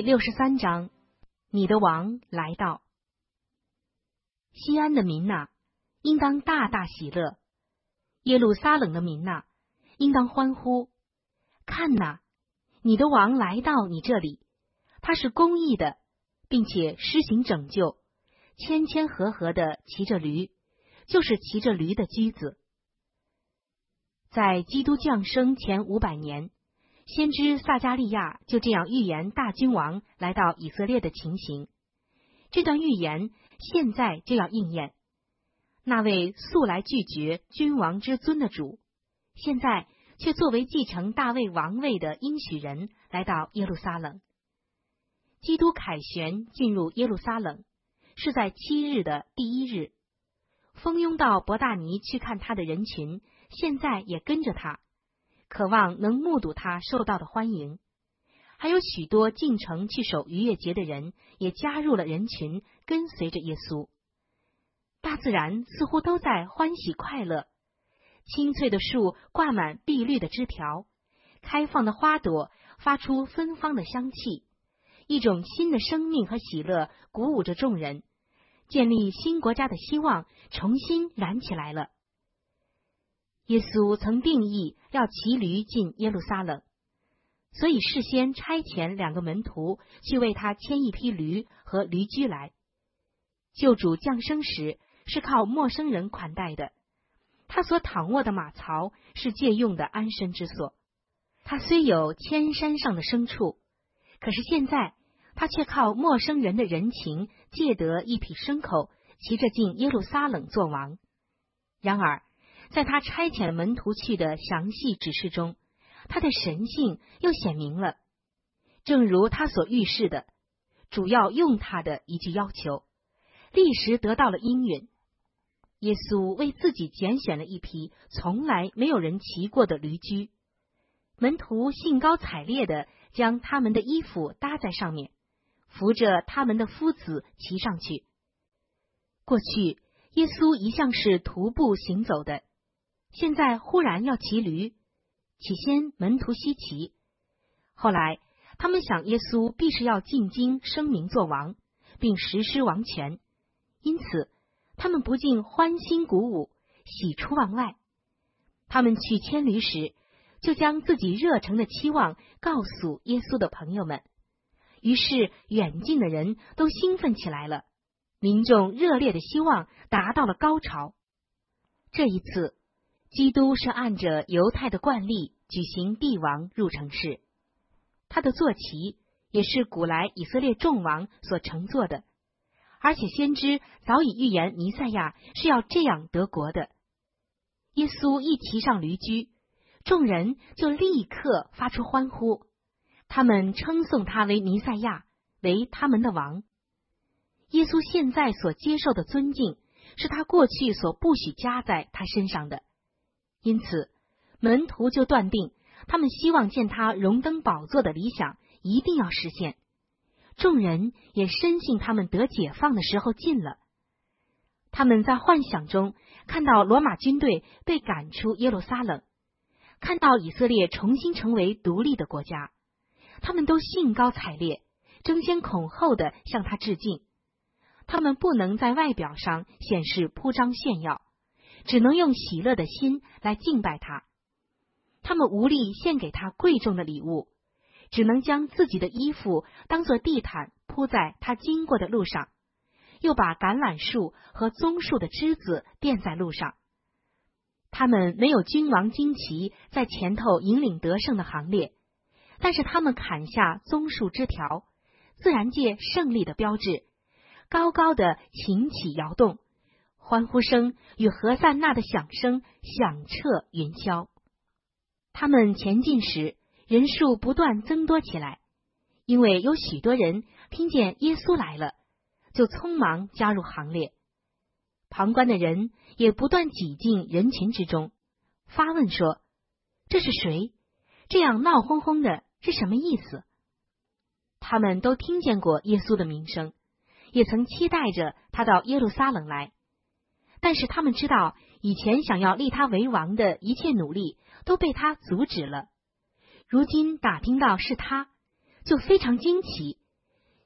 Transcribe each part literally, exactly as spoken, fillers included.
六十三章，你的王来到。西安的民哪，应当大大喜乐；耶路撒冷的民哪，应当欢呼。看哪，你的王来到你这里，他是公义的，并且施行拯救，谦谦和和的骑着驴，就是骑着驴的驹子。在基督降生前五百年，先知撒迦利亚就这样预言大君王来到以色列的情形。这段预言现在就要应验。那位素来拒绝君王之尊的主，现在却作为继承大卫王位的应许人来到耶路撒冷。基督凯旋进入耶路撒冷，是在七日的第一日。蜂拥到伯大尼去看他的人群，现在也跟着他，渴望能目睹他受到的欢迎。还有许多进城去守逾越节的人也加入了人群，跟随着耶稣。大自然似乎都在欢喜快乐，青翠的树挂满碧绿的枝条，开放的花朵发出芬芳的香气，一种新的生命和喜乐鼓舞着众人，建立新国家的希望重新燃起来了。耶稣曾定义要骑驴进耶路撒冷，所以事先差遣两个门徒去为他牵一匹驴和驴驹来。救主降生时是靠陌生人款待的，他所躺卧的马槽是借用的安身之所。他虽有千山上的牲畜，可是现在他却靠陌生人的人情借得一匹牲口，骑着进耶路撒冷做王。然而在他差遣门徒去的详细指示中，他的神性又显明了，正如他所预示的，主要用他的一句要求，立时得到了应允。耶稣为自己拣选了一匹从来没有人骑过的驴驹，门徒兴高采烈地将他们的衣服搭在上面，扶着他们的夫子骑上去。过去耶稣一向是徒步行走的，现在忽然要骑驴。起先门徒稀奇，后来他们想耶稣必是要进京声名作王，并实施王权，因此他们不禁欢欣鼓舞，喜出望外。他们去牵驴时，就将自己热诚的期望告诉耶稣的朋友们，于是远近的人都兴奋起来了，民众热烈的希望达到了高潮。这一次基督是按着犹太的惯例举行帝王入城式，他的坐骑也是古来以色列众王所乘坐的，而且先知早已预言弥赛亚是要这样得国的。耶稣一骑上驴驹，众人就立刻发出欢呼，他们称颂他为弥赛亚，为他们的王。耶稣现在所接受的尊敬，是他过去所不许加在他身上的。因此门徒就断定，他们希望见他荣登宝座的理想一定要实现。众人也深信他们得解放的时候近了。他们在幻想中看到罗马军队被赶出耶路撒冷，看到以色列重新成为独立的国家，他们都兴高采烈，争先恐后地向他致敬。他们不能在外表上显示铺张炫耀，只能用喜乐的心来敬拜他。他们无力献给他贵重的礼物，只能将自己的衣服当作地毯铺在他经过的路上，又把橄榄树和棕树的枝子垫在路上。他们没有君王旌旗在前头引领得胜的行列，但是他们砍下棕树枝条，自然界胜利的标志，高高的擎起摇动，欢呼声与何塞纳的响声响彻云霄。他们前进时，人数不断增多起来，因为有许多人听见耶稣来了，就匆忙加入行列。旁观的人也不断挤进人群之中，发问说：这是谁？这样闹哄哄的是什么意思？他们都听见过耶稣的名声，也曾期待着他到耶路撒冷来，但是他们知道以前想要立他为王的一切努力都被他阻止了。如今打听到是他，就非常惊奇，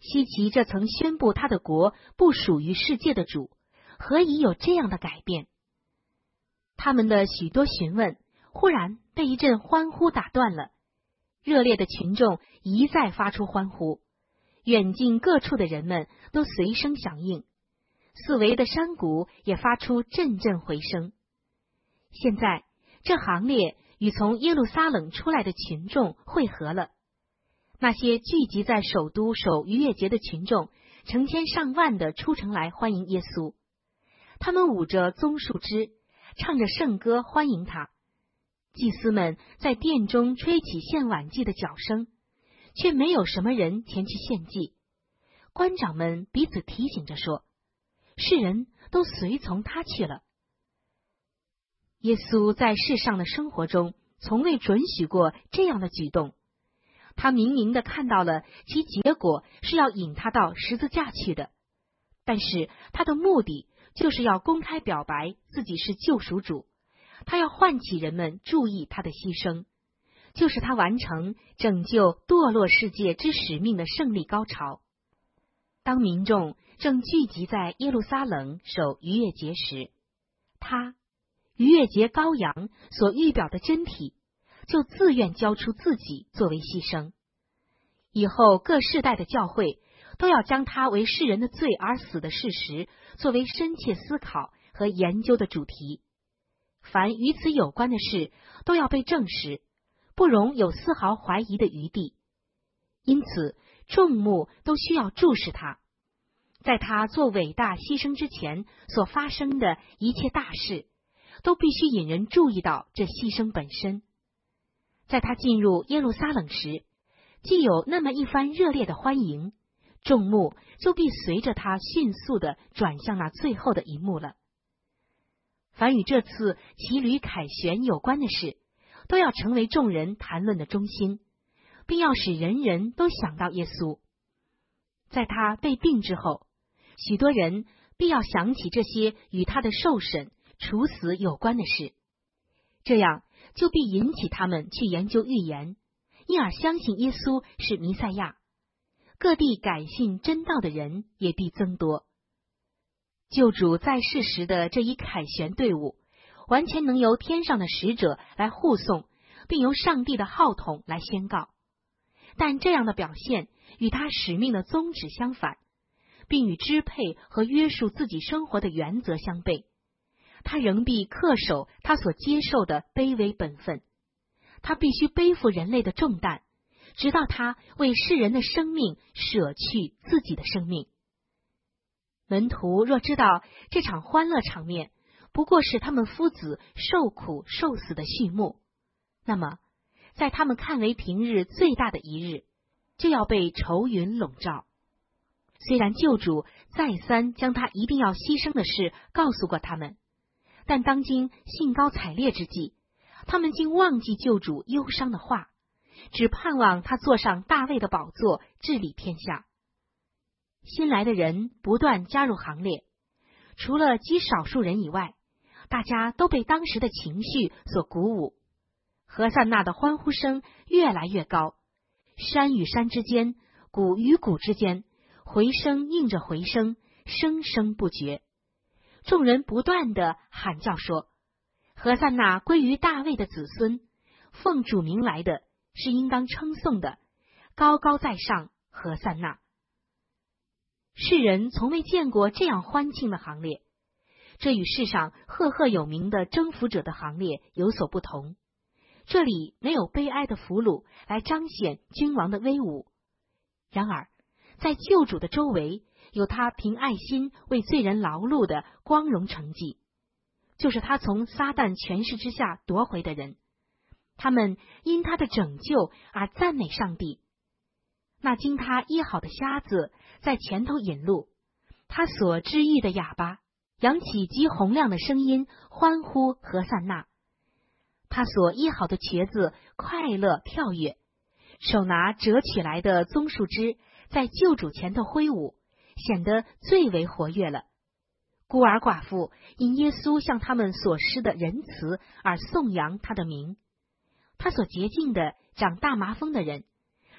希奇这曾宣布他的国不属于世界的主，何以有这样的改变？他们的许多询问忽然被一阵欢呼打断了，热烈的群众一再发出欢呼，远近各处的人们都随声响应，四围的山谷也发出阵阵回声。现在这行列与从耶路撒冷出来的群众汇合了，那些聚集在首都守逾越节的群众成千上万的出城来欢迎耶稣，他们舞着棕树枝，唱着圣歌欢迎他。祭司们在殿中吹起献晚祭的角声，却没有什么人前去献祭。官长们彼此提醒着说，世人都随从他去了。耶稣在世上的生活中从未准许过这样的举动，他明明的看到了其结果是要引他到十字架去的，但是他的目的就是要公开表白自己是救赎主，他要唤起人们注意他的牺牲，就是他完成拯救堕落世界之使命的胜利高潮。当民众正聚集在耶路撒冷守逾越节时，他逾越节羔羊所预表的真体就自愿交出自己作为牺牲。以后各世代的教会都要将他为世人的罪而死的事实作为深切思考和研究的主题。凡与此有关的事都要被证实，不容有丝毫怀疑的余地。因此众目都需要注视他，在他做伟大牺牲之前所发生的一切大事都必须引人注意到这牺牲本身。在他进入耶路撒冷时，既有那么一番热烈的欢迎，众目就必随着他迅速地转向那最后的一幕了。凡与这次骑驴凯旋有关的事，都要成为众人谈论的中心，并要使人人都想到耶稣。在他被定之后，许多人必要想起这些与他的受审、处死有关的事，这样就必引起他们去研究预言，因而相信耶稣是弥赛亚。各地改信真道的人也必增多。救主在世时的这一凯旋队伍，完全能由天上的使者来护送，并由上帝的号筒来宣告。但这样的表现与他使命的宗旨相反，并与支配和约束自己生活的原则相悖。他仍必恪守他所接受的卑微本分，他必须背负人类的重担，直到他为世人的生命舍去自己的生命。门徒若知道这场欢乐场面不过是他们夫子受苦受死的序幕，那么在他们看为平日最大的一日，就要被愁云笼罩。虽然救主再三将他一定要牺牲的事告诉过他们，但当今兴高采烈之际，他们竟忘记救主忧伤的话，只盼望他坐上大卫的宝座，治理天下。新来的人不断加入行列，除了极少数人以外，大家都被当时的情绪所鼓舞。何塞纳的欢呼声越来越高，山与山之间，谷与谷之间，回声应着回声，声声不绝。众人不断地喊叫说，何塞纳归于大卫的子孙，奉主名来的是应当称颂的，高高在上，何塞纳。世人从未见过这样欢庆的行列，这与世上赫赫有名的征服者的行列有所不同。这里没有悲哀的俘虏来彰显君王的威武，然而在救主的周围有他凭爱心为罪人劳碌的光荣成绩，就是他从撒旦权势之下夺回的人。他们因他的拯救而赞美上帝。那经他医好的瞎子在前头引路，他所治愈的哑巴扬起极洪亮的声音欢呼何塞纳。他所医好的瘸子快乐跳跃，手拿折取来的棕树枝在救主前头挥舞，显得最为活跃了。孤儿寡妇因耶稣向他们所施的仁慈而颂扬他的名。他所洁净的长大麻风的人，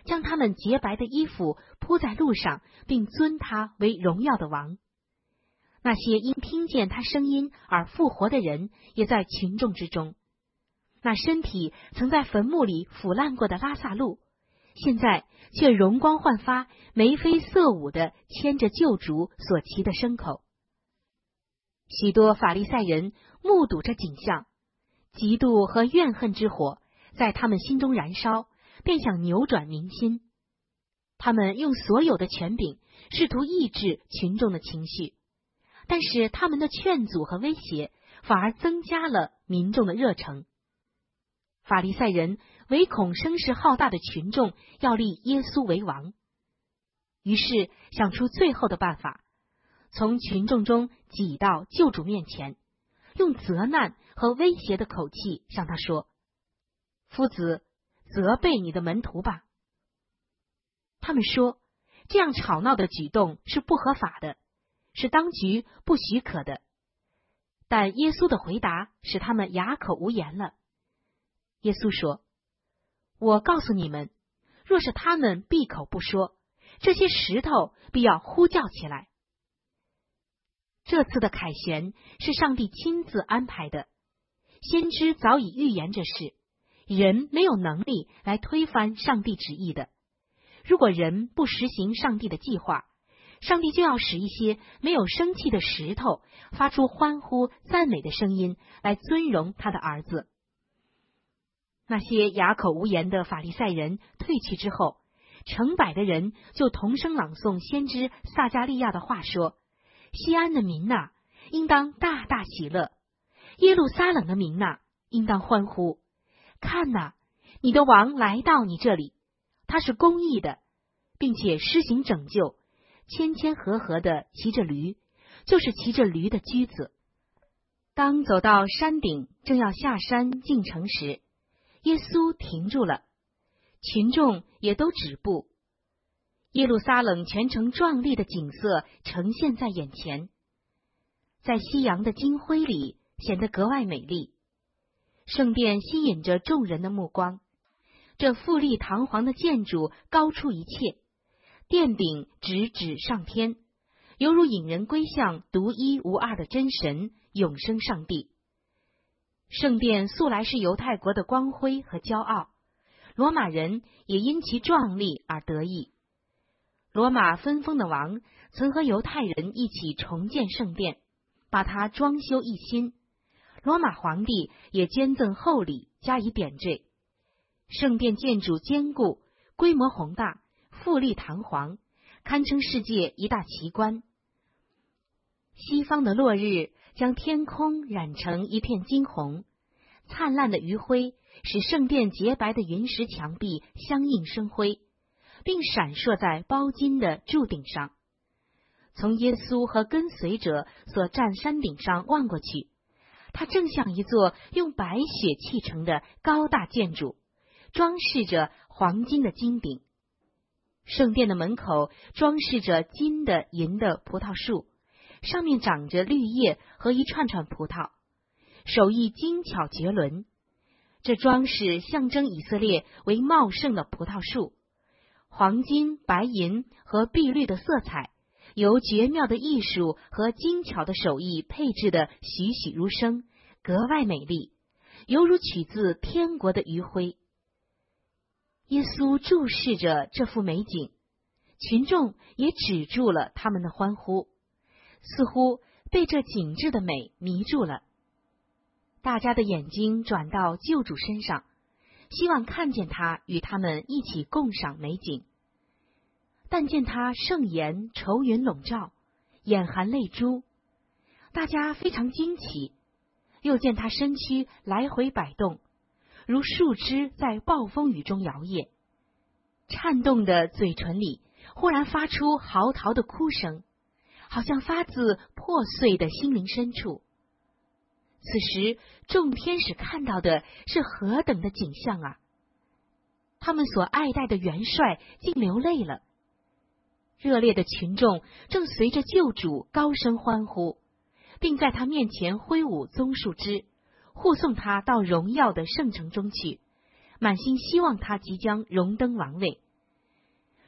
将他们洁白的衣服铺在路上，并尊他为荣耀的王。那些因听见他声音而复活的人也在群众之中。那身体曾在坟墓里腐烂过的拉撒路，现在却容光焕发，眉飞色舞地牵着救主所骑的牲口。许多法利赛人目睹这景象，嫉妒和怨恨之火在他们心中燃烧，便想扭转民心。他们用所有的权柄试图抑制群众的情绪，但是他们的劝阻和威胁反而增加了民众的热诚。法利赛人唯恐声势浩大的群众要立耶稣为王，于是想出最后的办法，从群众中挤到救主面前，用责难和威胁的口气向他说：夫子，责备你的门徒吧。他们说，这样吵闹的举动是不合法的，是当局不许可的。但耶稣的回答使他们哑口无言了。耶稣说：我告诉你们，若是他们闭口不说，这些石头必要呼叫起来。这次的凯旋是上帝亲自安排的，先知早已预言这事，人没有能力来推翻上帝旨意的。如果人不实行上帝的计划，上帝就要使一些没有生气的石头发出欢呼赞美的声音，来尊荣他的儿子。那些哑口无言的法利赛人退去之后，成百的人就同声朗诵先知撒迦利亚的话说：西安的民哪，应当大大喜乐；耶路撒冷的民哪，应当欢呼。看哪，你的王来到你这里，他是公义的，并且施行拯救，谦谦和和的骑着驴，就是骑着驴的驹子。当走到山顶，正要下山进城时，耶稣停住了，群众也都止步。耶路撒冷全城壮丽的景色呈现在眼前，在夕阳的金辉里显得格外美丽。圣殿吸引着众人的目光，这富丽堂皇的建筑高出一切，殿顶直指上天，犹如引人归向独一无二的真神永生上帝。圣殿素来是犹太国的光辉和骄傲，罗马人也因其壮丽而得意。罗马分封的王曾和犹太人一起重建圣殿，把它装修一新。罗马皇帝也捐赠厚礼加以点缀。圣殿建筑坚固，规模宏大，富丽堂皇，堪称世界一大奇观。西方的落日将天空染成一片金红，灿烂的余晖使圣殿洁白的云石墙壁相映生辉，并闪烁在包金的柱顶上。从耶稣和跟随者所站山顶上望过去，它正像一座用白雪砌成的高大建筑，装饰着黄金的金顶。圣殿的门口装饰着金的、银的葡萄树，上面长着绿叶和一串串葡萄，手艺精巧绝伦。这装饰象征以色列为茂盛的葡萄树，黄金、白银和碧绿的色彩，由绝妙的艺术和精巧的手艺配制的栩栩如生，格外美丽，犹如取自天国的余晖。耶稣注视着这幅美景，群众也止住了他们的欢呼，似乎被这景致的美迷住了。大家的眼睛转到救主身上，希望看见他与他们一起共赏美景。但见他盛颜愁云笼罩，眼含泪珠，大家非常惊奇。又见他身躯来回摆动，如树枝在暴风雨中摇曳，颤动的嘴唇里忽然发出嚎啕的哭声，好像发自破碎的心灵深处。此时众天使看到的是何等的景象啊！他们所爱戴的元帅竟流泪了。热烈的群众正随着救主高声欢呼，并在他面前挥舞棕树枝，护送他到荣耀的圣城中去，满心希望他即将荣登王位。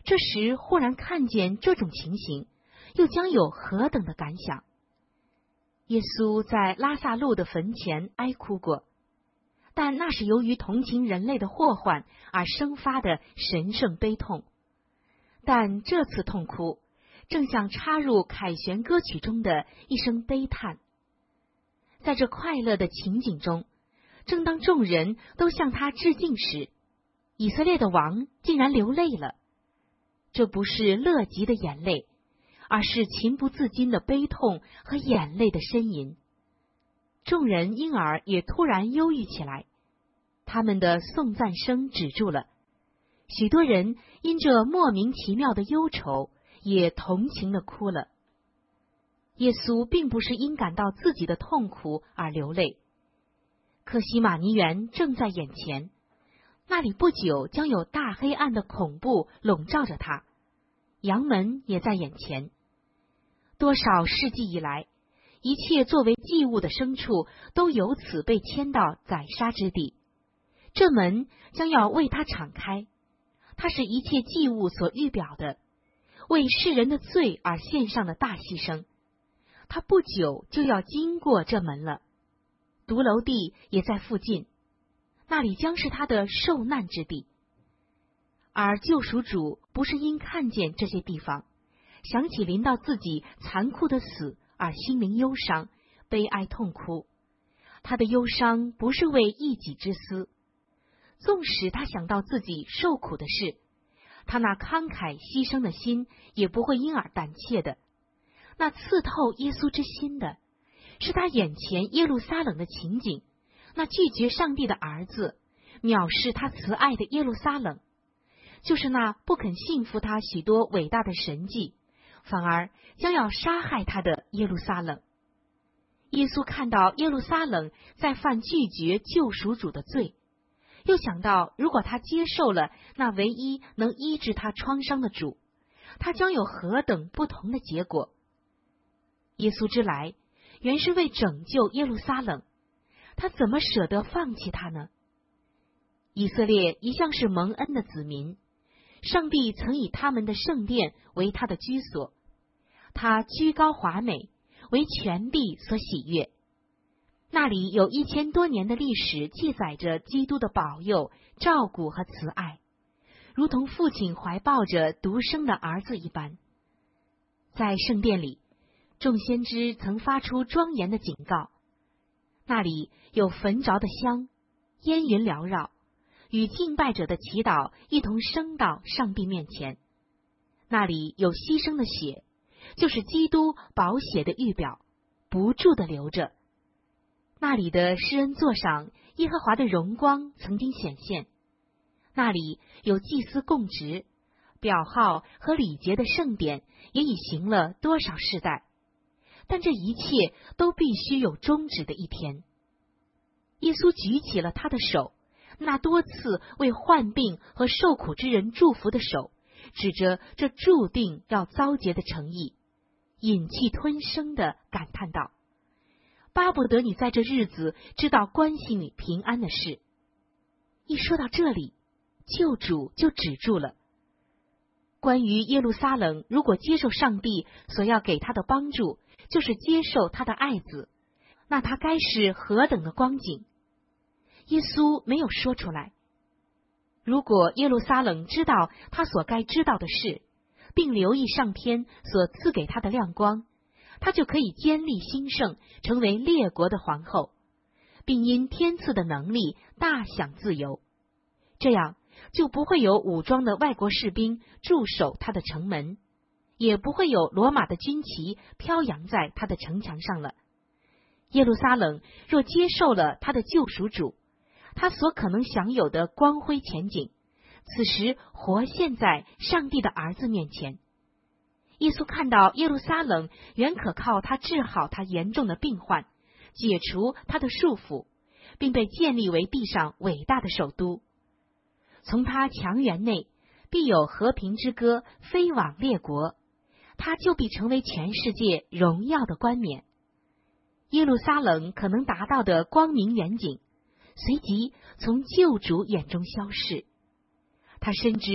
这时忽然看见这种情形，又将有何等的感想？耶稣在拉萨路的坟前哀哭过，但那是由于同情人类的祸患而生发的神圣悲痛。但这次痛哭，正像插入凯旋歌曲中的一声悲叹。在这快乐的情景中，正当众人都向他致敬时，以色列的王竟然流泪了。这不是乐极的眼泪，而是情不自禁的悲痛和眼泪的呻吟。众人因而也突然忧郁起来，他们的颂赞声止住了。许多人因这莫名其妙的忧愁，也同情的哭了。耶稣并不是因感到自己的痛苦而流泪。客西马尼园正在眼前，那里不久将有大黑暗的恐怖笼罩着他，羊门也在眼前。多少世纪以来，一切作为祭物的牲畜都由此被牵到宰杀之地，这门将要为他敞开。它是一切祭物所预表的，为世人的罪而献上的大牺牲。他不久就要经过这门了，独楼地也在附近，那里将是他的受难之地。而救赎主不是因看见这些地方，想起临到自己残酷的死而心灵忧伤、悲哀痛哭。他的忧伤不是为一己之私，纵使他想到自己受苦的事，他那慷慨牺牲的心也不会因而胆怯的。那刺透耶稣之心的，是他眼前耶路撒冷的情景，那拒绝上帝的儿子，藐视他慈爱的耶路撒冷，就是那不肯信服他许多伟大的神迹，反而将要杀害他的耶路撒冷。耶稣看到耶路撒冷在犯拒绝救赎主的罪，又想到如果他接受了那唯一能医治他创伤的主，他将有何等不同的结果。耶稣之来原是为拯救耶路撒冷，他怎么舍得放弃他呢？以色列一向是蒙恩的子民，上帝曾以他们的圣殿为他的居所，他居高华美，为全地所喜悦。那里有一千多年的历史记载着基督的保佑、照顾和慈爱，如同父亲怀抱着独生的儿子一般。在圣殿里，众先知曾发出庄严的警告，那里有焚着的香，烟云缭绕，与敬拜者的祈祷一同升到上帝面前。那里有牺牲的血，就是基督宝血的预表，不住地流着。那里的施恩座上，耶和华的荣光曾经显现。那里有祭司供职，表号和礼节的圣典也已行了多少世代，但这一切都必须有终止的一天。耶稣举起了他的手，那多次为患病和受苦之人祝福的手，指着这注定要遭劫的诚意，忍气吞声地感叹道：巴不得你在这日子知道关系你平安的事。一说到这里，救主就止住了。关于耶路撒冷如果接受上帝所要给他的帮助，就是接受他的爱子，那他该是何等的光景？耶稣没有说出来。如果耶路撒冷知道他所该知道的事，并留意上天所赐给他的亮光，他就可以坚立兴盛，成为列国的皇后，并因天赐的能力大享自由。这样就不会有武装的外国士兵驻守他的城门，也不会有罗马的军旗飘扬在他的城墙上了。耶路撒冷若接受了他的救赎主，他所可能享有的光辉前景，此时活现在上帝的儿子面前。耶稣看到耶路撒冷原可靠他治好他严重的病患，解除他的束缚，并被建立为地上伟大的首都。从他墙垣内必有和平之歌飞往列国，他就必成为全世界荣耀的冠冕。耶路撒冷可能达到的光明远景，随即从救主眼中消逝。他深知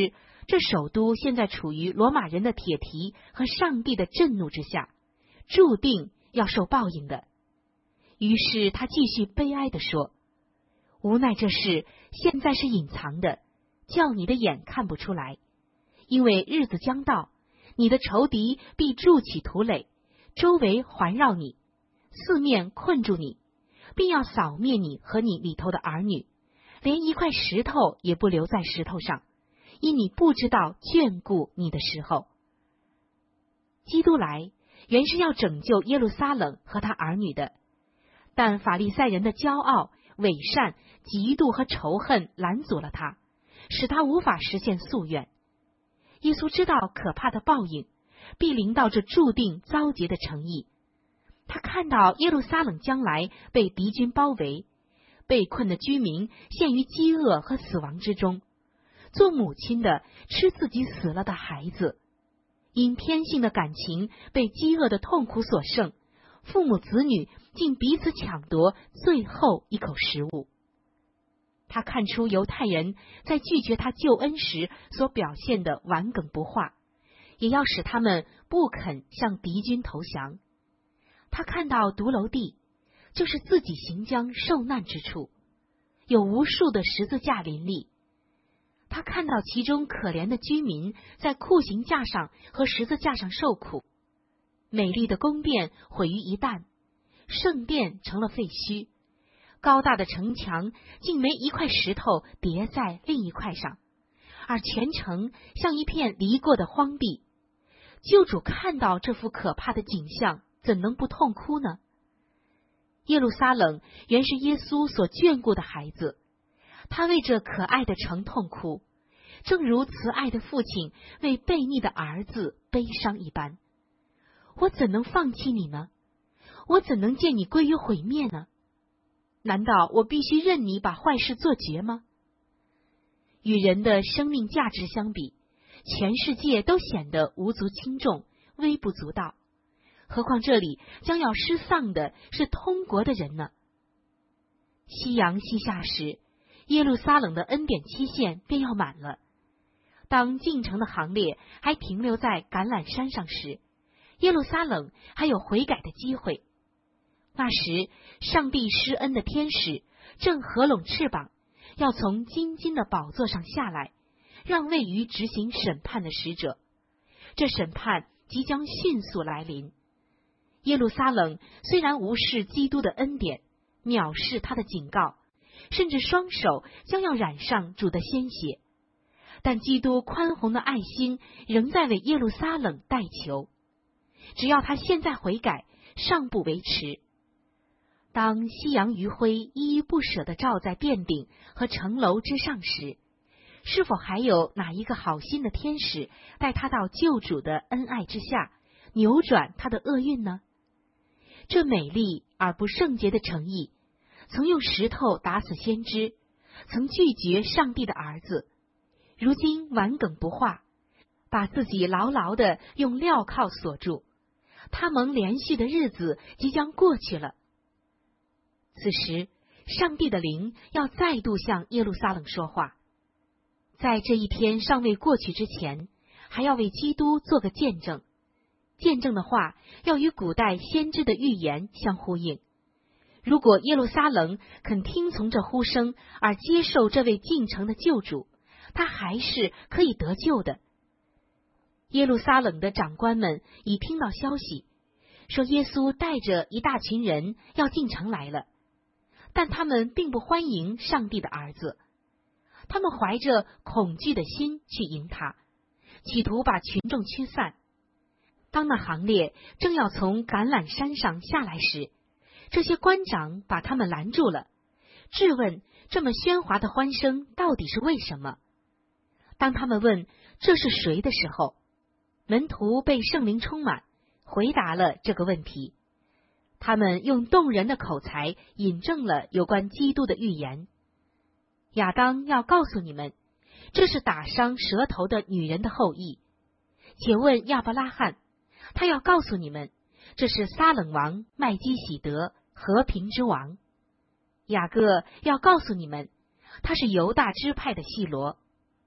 这首都现在处于罗马人的铁蹄和上帝的震怒之下，注定要受报应的。于是他继续悲哀地说，无奈这事现在是隐藏的，叫你的眼看不出来，因为日子将到，你的仇敌必筑起土垒，周围环绕你，四面困住你，并要扫灭你和你里头的儿女，连一块石头也不留在石头上，因你不知道眷顾你的时候。基督来原是要拯救耶路撒冷和他儿女的，但法利赛人的骄傲、伪善、嫉妒和仇恨拦阻了他，使他无法实现夙愿。耶稣知道可怕的报应必临到这注定遭劫的城邑，他看到耶路撒冷将来被敌军包围，被困的居民陷于饥饿和死亡之中，做母亲的吃自己死了的孩子，因天性的感情被饥饿的痛苦所胜，父母子女竟彼此抢夺最后一口食物。他看出犹太人在拒绝他救恩时所表现的顽梗不化，也要使他们不肯向敌军投降。他看到独楼地，就是自己行将受难之处，有无数的十字架林立。他看到其中可怜的居民在酷刑架上和十字架上受苦，美丽的宫殿毁于一旦，圣殿成了废墟，高大的城墙竟没一块石头叠在另一块上，而全城像一片犁过的荒地。救主看到这幅可怕的景象，怎能不痛哭呢？耶路撒冷原是耶稣所眷顾的孩子，他为这可爱的城痛哭，正如慈爱的父亲为悖逆的儿子悲伤一般。我怎能放弃你呢？我怎能见你归于毁灭呢？难道我必须任你把坏事做绝吗？与人的生命价值相比，全世界都显得无足轻重，微不足道。何况这里将要失丧的是通国的人呢？夕阳西下时，耶路撒冷的恩典期限便要满了。当进城的行列还停留在橄榄山上时，耶路撒冷还有悔改的机会。那时，上帝施恩的天使正合拢翅膀，要从金金的宝座上下来，让位于执行审判的使者。这审判即将迅速来临。耶路撒冷虽然无视基督的恩典，藐视他的警告，甚至双手将要染上主的鲜血，但基督宽宏的爱心仍在为耶路撒冷代求。只要他现在悔改，尚不为迟。当夕阳余晖依依不舍地照在殿顶和城楼之上时，是否还有哪一个好心的天使带他到救主的恩爱之下，扭转他的厄运呢？这美丽而不圣洁的城邑，曾用石头打死先知，曾拒绝上帝的儿子，如今顽梗不化，把自己牢牢地用镣铐锁住。他蒙连续的日子即将过去了。此时，上帝的灵要再度向耶路撒冷说话。在这一天尚未过去之前，还要为基督做个见证。见证的话要与古代先知的预言相呼应。如果耶路撒冷肯听从这呼声而接受这位进城的救主，他还是可以得救的。耶路撒冷的长官们已听到消息，说耶稣带着一大群人要进城来了，但他们并不欢迎上帝的儿子，他们怀着恐惧的心去迎他，企图把群众驱散。当那行列正要从橄榄山上下来时，这些官长把他们拦住了，质问这么喧哗的欢声到底是为什么。当他们问这是谁的时候，门徒被圣灵充满，回答了这个问题。他们用动人的口才引证了有关基督的预言。亚当要告诉你们，这是打伤舌头的女人的后裔。且问亚伯拉罕，他要告诉你们，这是撒冷王麦基洗德，和平之王。雅各要告诉你们，他是犹大支派的细罗。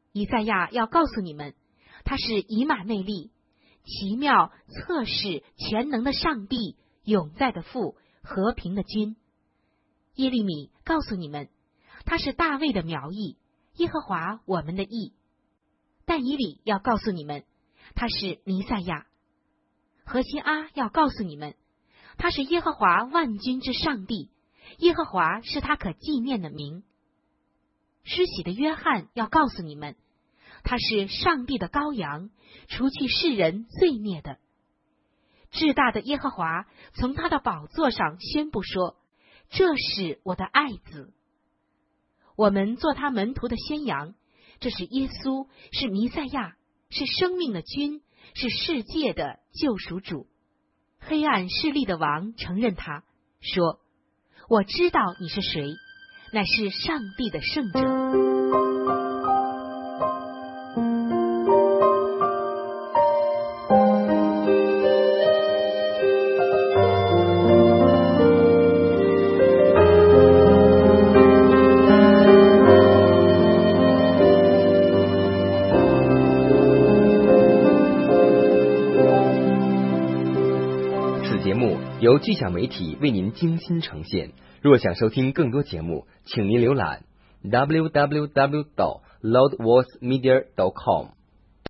以赛亚要告诉你们，他是以马内利，奇妙测试全能的上帝，永在的父，和平的君。耶利米告诉你们，他是大卫的苗裔，耶和华我们的义。但以理要告诉你们，他是弥赛亚。何西阿要告诉你们，他是耶和华万军之上帝，耶和华是他可纪念的名。施洗的约翰要告诉你们，他是上帝的羔羊，除去世人罪孽的。至大的耶和华从他的宝座上宣布说，这是我的爱子。我们做他门徒的宣扬，这是耶稣，是弥赛亚，是生命的君，是世界的救赎主。黑暗势力的王承认他，说，我知道你是谁，乃是上帝的圣者。 由巨响媒体为您精心呈现。若想收听更多节目，请您浏览 double u double u double u 点 loudvoicemedia 点 com。